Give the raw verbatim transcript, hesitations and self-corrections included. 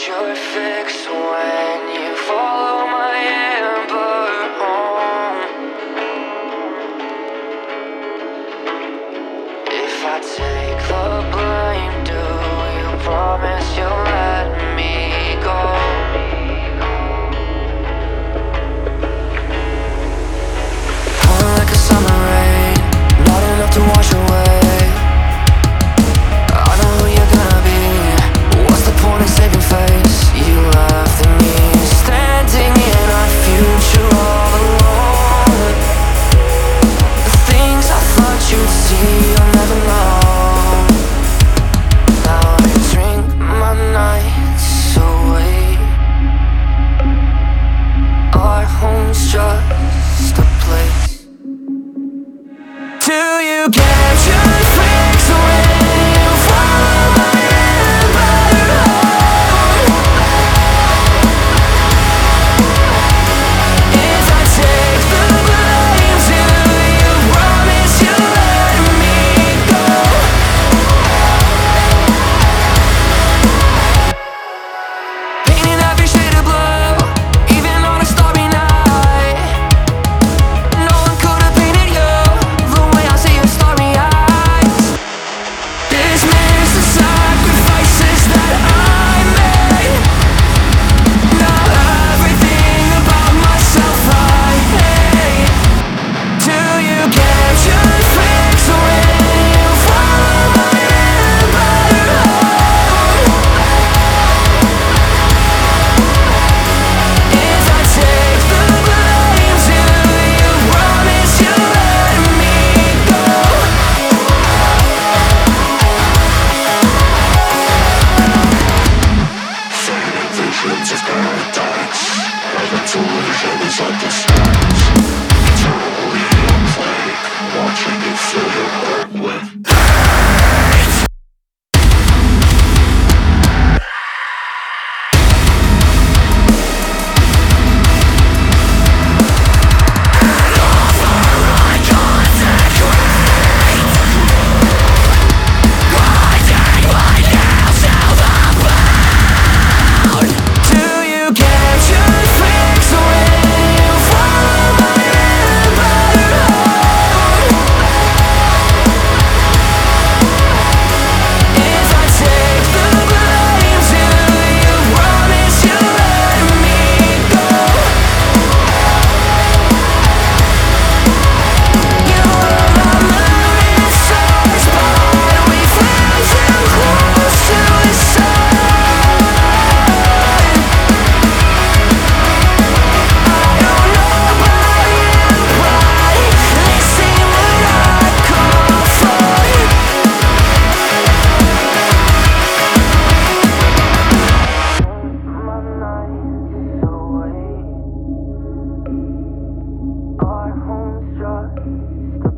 should fix when you follow my amber home. If I take the blame, do you promise you'll let me go? Pouring like a summer rain, not enough to wash away. I know who you're gonna be. What's the point in saving face? You left me standing in our future all alone. The things I thought you'd see, you'll never know. Now I drink my nights away. Our home's just a place. Do you get your fix when you follow my amber home? If I take the blame, do you promise you'll let me go? Painting every shade of blue, even on a starry night. No one could have painted you the way I see your starry eyes. Dismiss the sacrifices that I made. Now everything about myself I hate. Do you get your fix when you follow my amber home? If I take the blame, do you promise you'll let me go? Fading visions of paradise, heaven's illusion is like the stars. Eternally on plague, watching you fill your heart with Do you get your fix when you follow my amber home? If I take the blame, do you promise you'll let me go? You were my moon stars, but we flew too close to the sun. I don't know about you, but this ain't what I call fun. My nights away, our home's just